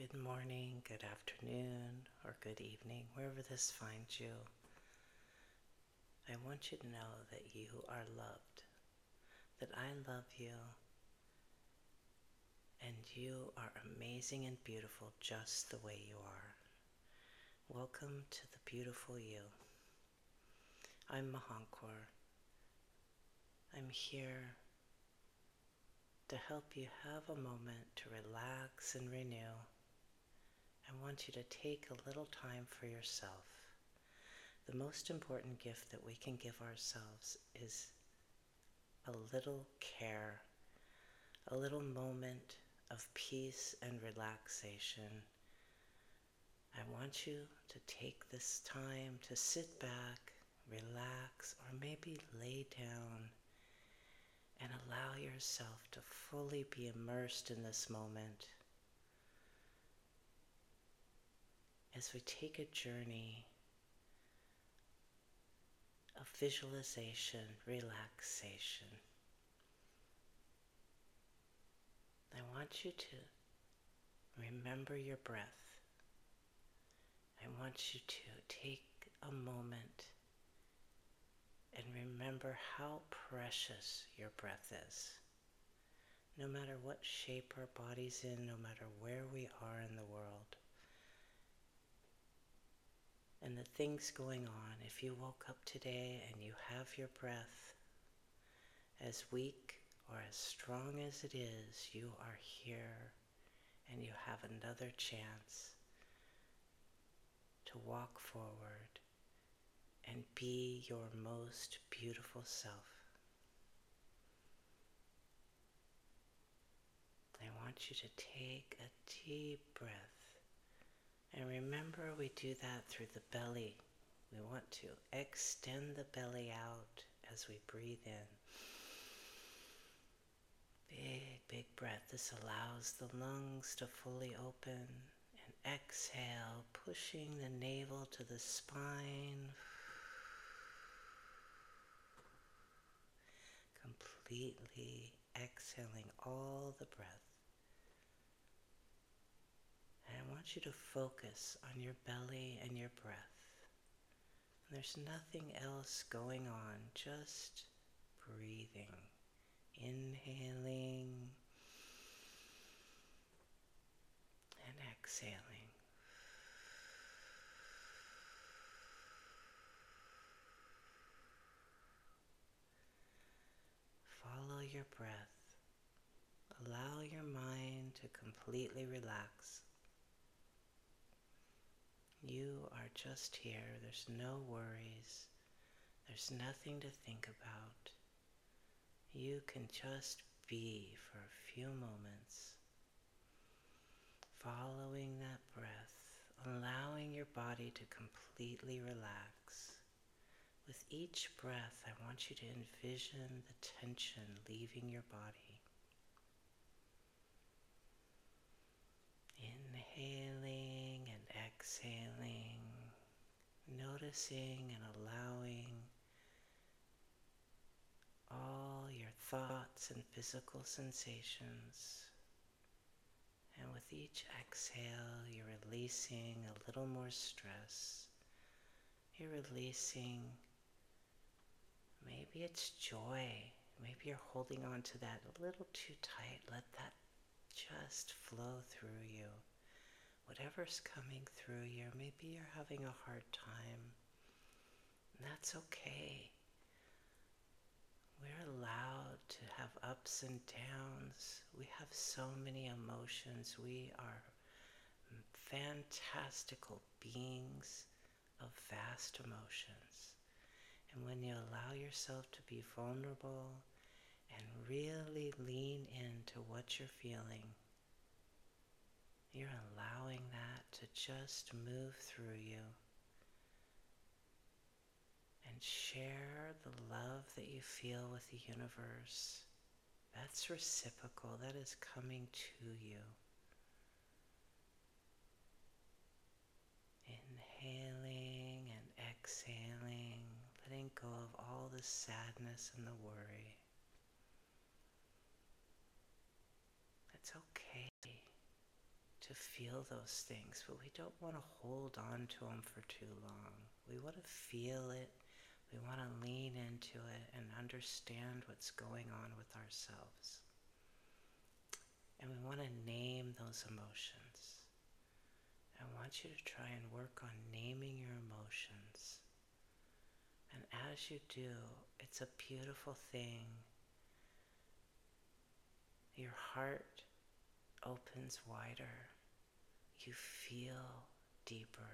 good morning, good afternoon, or good evening, wherever this finds you. I want you to know that you are loved, that I love you, and you are amazing and beautiful just the way you are. Welcome to the beautiful you. I'm Mahankor. I'm here to help you have a moment to relax and renew. I want you to take a little time for yourself. The most important gift that we can give ourselves is a little care, a little moment of peace and relaxation. I want you to take this time to sit back, relax, or maybe lay down and allow yourself to fully be immersed in this moment as we take a journey of visualization, relaxation. I want you to remember your breath. I want you to take a moment and remember how precious your breath is. No matter what shape our body's in, no matter where we are in the world, and the things going on, if you woke up today and you have your breath as weak or as strong as it is, you are here and you have another chance to walk forward and be your most beautiful self. I want you to take a deep breath. And remember, we do that through the belly. We want to extend the belly out as we breathe in. Big, big breath. This allows the lungs to fully open. And exhale, pushing the navel to the spine. Completely exhaling all the breath. And I want you to focus on your belly and your breath. There's nothing else going on, just breathing, inhaling and exhaling. Follow your breath. Allow your mind to completely relax. You are just here. There's no worries. There's nothing to think about. You can just be for a few moments. Following that breath, allowing your body to completely relax. With each breath, I want you to envision the tension leaving your body. Inhaling and exhaling, noticing and allowing all your thoughts and physical sensations. And with each exhale, you're releasing a little more stress. You're releasing, maybe it's joy. Maybe you're holding on to that a little too tight. Let that just flow through you. Whatever's coming through you, maybe you're having a hard time. And that's okay. We're allowed to have ups and downs. We have so many emotions. We are fantastical beings of vast emotions. And when you allow yourself to be vulnerable and really lean into what you're feeling, you're allowing that to just move through you and share the love that you feel with the universe. That's reciprocal. That is coming to you. Inhaling and exhaling, letting go of all the sadness and the worry. It's okay to feel those things, but we don't want to hold on to them for too long. We want to feel it. We want to lean into it and understand what's going on with ourselves. And we want to name those emotions. I want you to try and work on naming your emotions. And as you do, it's a beautiful thing. Your heart opens wider. You feel deeper.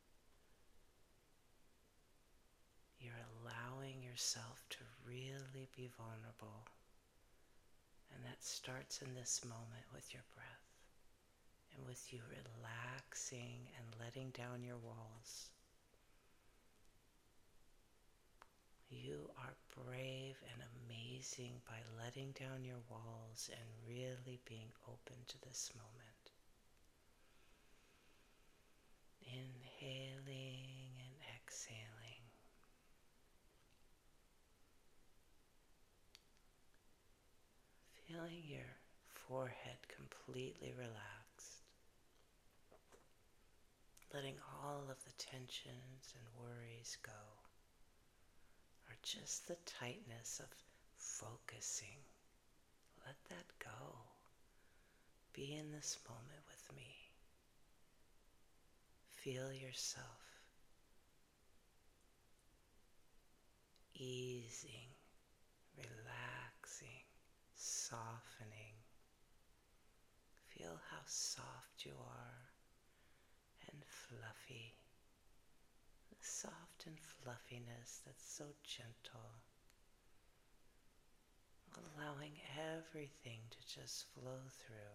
You're allowing yourself to really be vulnerable. And that starts in this moment with your breath and with you relaxing and letting down your walls. You are brave and amazing by letting down your walls and really being open to this moment. Inhaling and exhaling. Feeling your forehead completely relaxed. Letting all of the tensions and worries go. Or just the tightness of focusing. Let that go. Be in this moment with me. Feel yourself easing, relaxing, softening. Feel how soft you are and fluffy. The soft and fluffiness that's so gentle. Allowing everything to just flow through.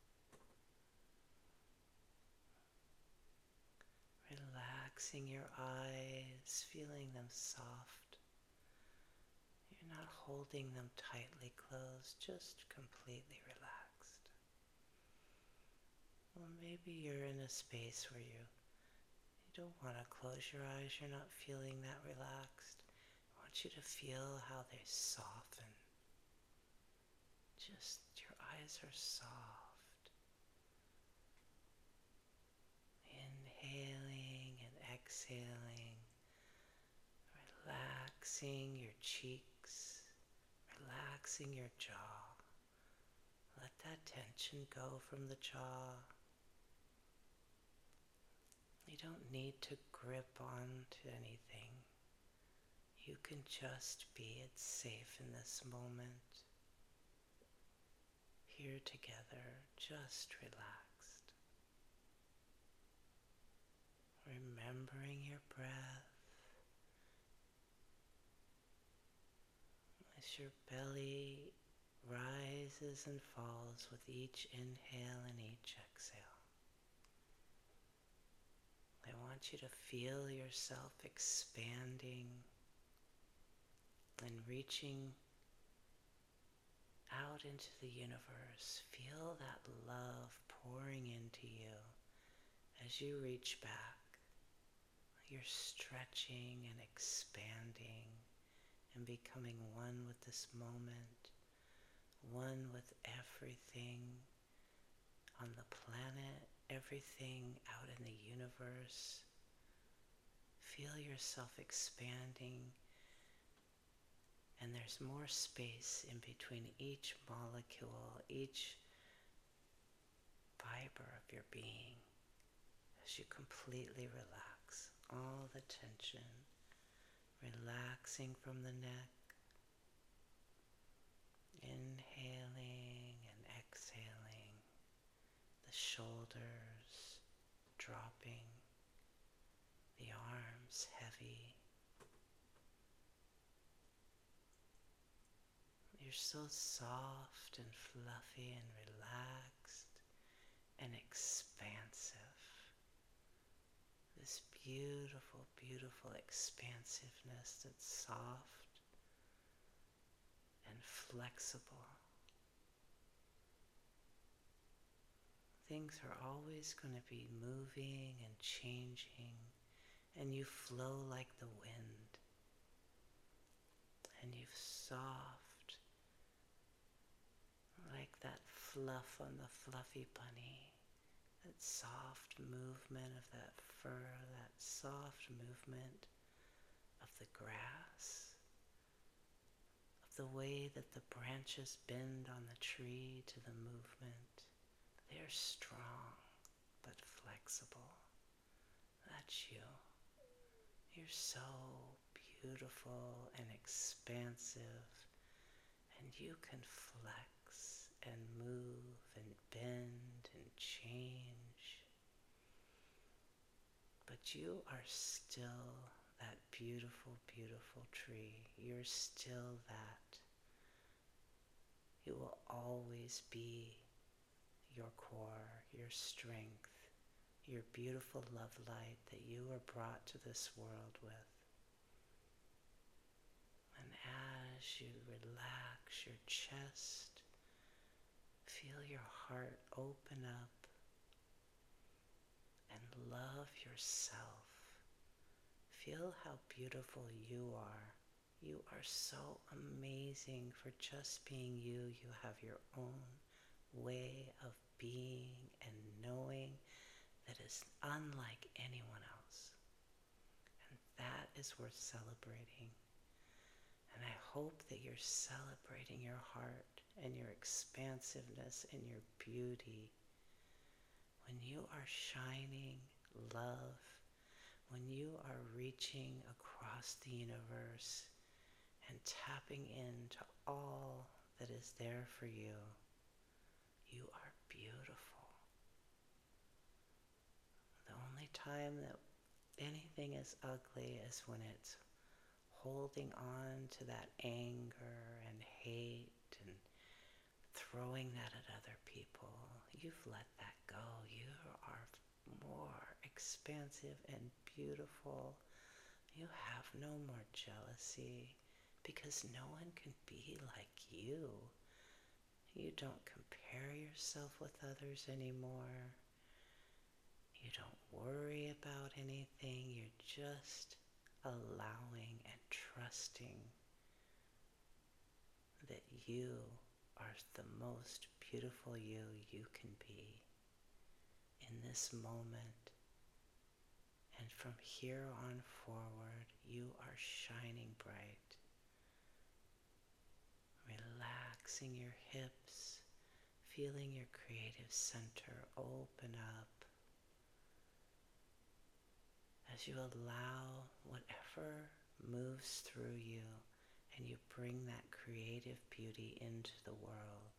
Relaxing your eyes, feeling them soft. You're not holding them tightly closed, just completely relaxed. Well, maybe you're in a space where you don't want to close your eyes, you're not feeling that relaxed. I want you to feel how they soften. Just your eyes are soft. Inhaling and exhaling. Relaxing your cheeks. Relaxing your jaw. Let that tension go from the jaw. You don't need to grip onto anything. You can just be. It's safe in this moment. Here together, just relaxed. Remembering your breath. As your belly rises and falls with each inhale and each exhale. I want you to feel yourself expanding and reaching out into the universe. Feel that love pouring into you as you reach back. You're stretching and expanding and becoming one with this moment, one with everything on the planet, everything out in the universe. Feel yourself expanding, and there's more space in between each molecule, each fiber of your being as you completely relax all the tension, relaxing from the neck, inhaling and exhaling, the shoulders dropping, the arms heavy. You're so soft and fluffy and relaxed and expansive. This beautiful, beautiful expansiveness that's soft and flexible. Things are always going to be moving and changing, and you flow like the wind, and you're soft like that fluff on the fluffy bunny, that soft movement of that fur, that soft movement of the grass, of the way that the branches bend on the tree to the movement. They're strong but flexible. That's you. You're so beautiful and expansive, and you can flex and move and bend and change. But you are still that beautiful, beautiful tree. You're still that. You will always be your core, your strength, your beautiful love light that you were brought to this world with. And as you relax your chest, feel your heart open up and love yourself. Feel how beautiful you are. You are so amazing for just being you. You have your own way of being and knowing that is unlike anyone else. And that is worth celebrating. And I hope that you're celebrating your heart and your expansiveness and your beauty when you are shining love, when you are reaching across the universe and tapping into all that is there for you. You are beautiful. The only time that anything is ugly is when it's holding on to that anger and hate and throwing that at other people. You've let that go. You are more expansive and beautiful. You have no more jealousy because no one can be like you. You don't compare yourself with others anymore. You don't worry about anything. You're just allowing and trusting that you are the most beautiful you can be in this moment. And from here on forward, you are shining bright. Relaxing your hips, feeling your creative center open up as you allow whatever moves through you and you bring that creative beauty into the world.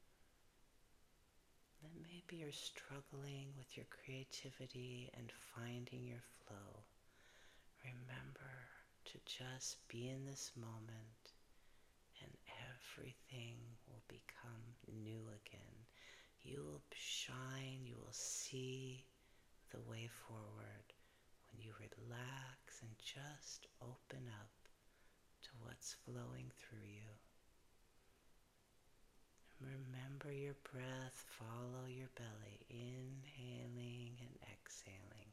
Then maybe you're struggling with your creativity and finding your flow. Remember to just be in this moment and everything will become new again. You will shine, you will see the way forward when you relax and just open up to what's flowing through you. Remember your breath, follow your belly, inhaling and exhaling.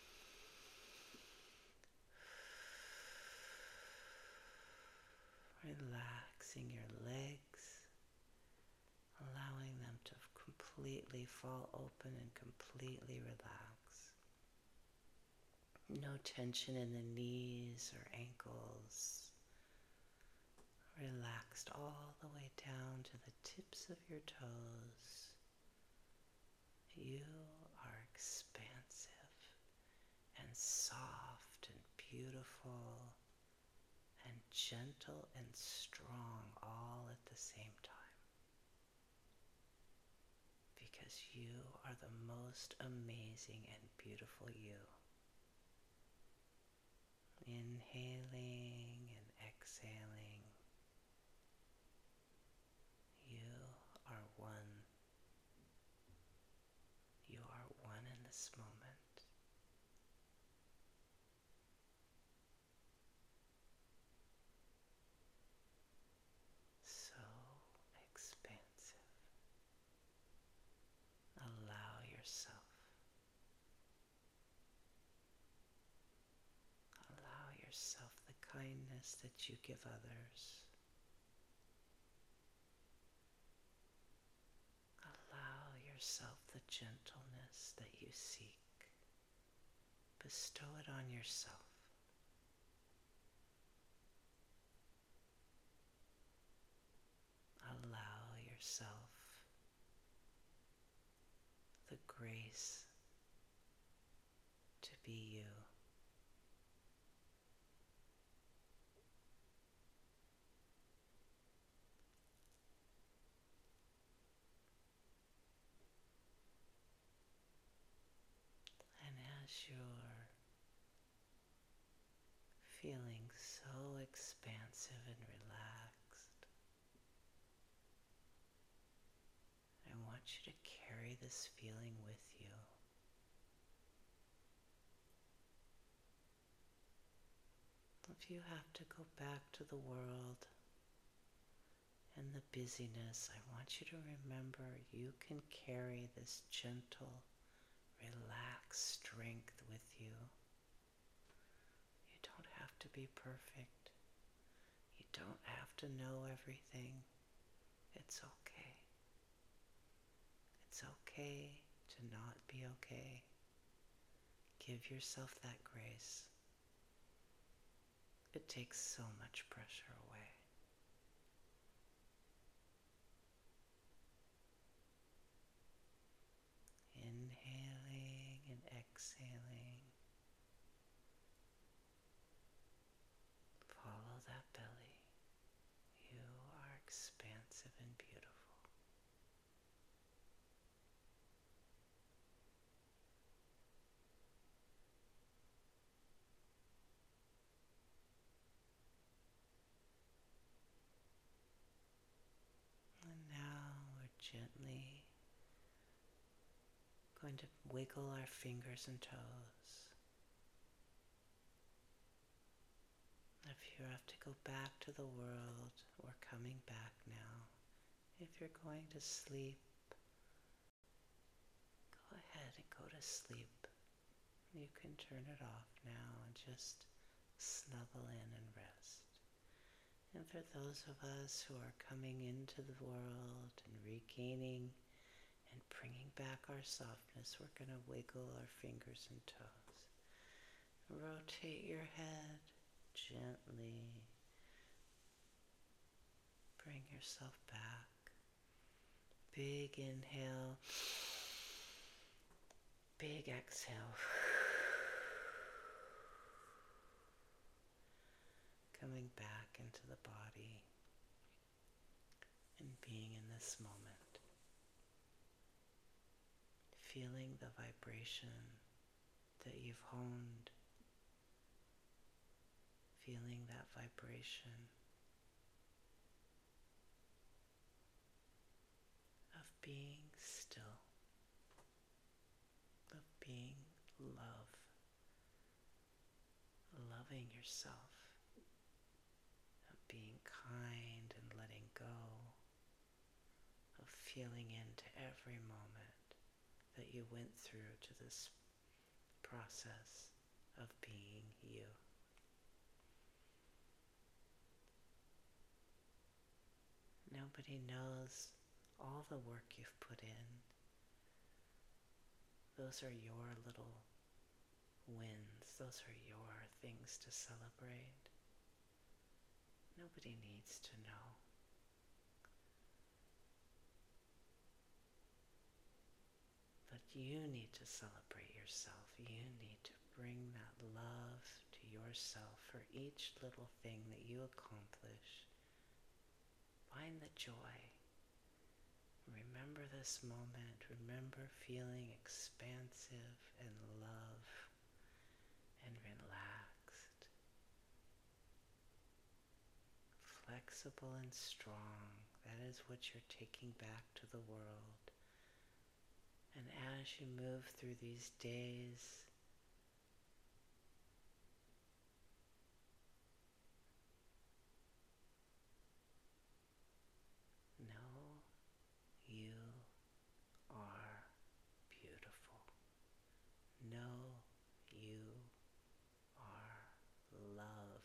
Relaxing your legs, allowing them to completely fall open and completely relax. No tension in the knees or ankles. Relaxed all the way down to the tips of your toes. You are expansive and soft and beautiful and gentle and strong all at the same time. Because you are the most amazing and beautiful you. Inhaling and exhaling. You are one. You are one in this moment. So expansive. Allow yourself. Allow yourself the kindness that you give others. Allow yourself the gentleness that you seek. Bestow it on yourself. Allow yourself the grace to be you. And as you're feeling so expansive and relaxed, I want you to carry this feeling with you. If you have to go back to the world and the busyness, I want you to remember you can carry this gentle, relaxed strength with you. You don't have to be perfect. You don't have to know everything. It's okay. It's okay to not be okay. Give yourself that grace. It takes so much pressure away. Inhaling and exhaling. Follow that belly. You are expansive and beautiful. And now we're gently going to wiggle our fingers and toes. If you have to go back to the world, we're coming back now. If you're going to sleep, go ahead and go to sleep. You can turn it off now and just snuggle in and rest. And for those of us who are coming into the world and regaining and bringing back our softness, we're going to wiggle our fingers and toes. Rotate your head gently. Bring yourself back. Big inhale. Big exhale. Coming back into the body and being in this moment. Feeling the vibration that you've honed. Feeling that vibration of being still, of being love, loving yourself, of being kind and letting go, of feeling into every moment that you went through to this process of being you. Nobody knows all the work you've put in. Those are your little wins. Those are your things to celebrate. Nobody needs to know. But you need to celebrate yourself. You need to bring that love to yourself for each little thing that you accomplish. Find the joy. Remember this moment. Remember feeling expansive and love and relaxed. Flexible and strong. That is what you're taking back to the world. And as you move through these days, know you are beautiful. Know you are love.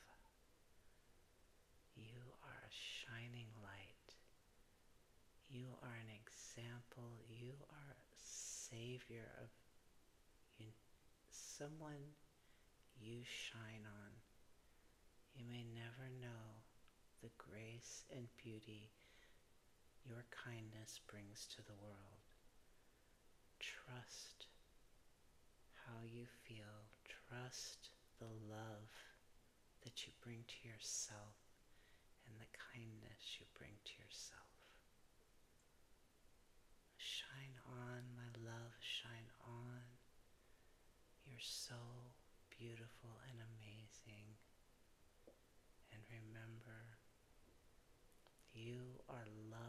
You are a shining light. You are an example. You are a savior of someone you shine on. You may never know the grace and beauty your kindness brings to the world. Trust how you feel. Trust the love that you bring to yourself and the kindness you bring to yourself. Shine on, my love, shine on. You're so beautiful and amazing. And remember, you are loved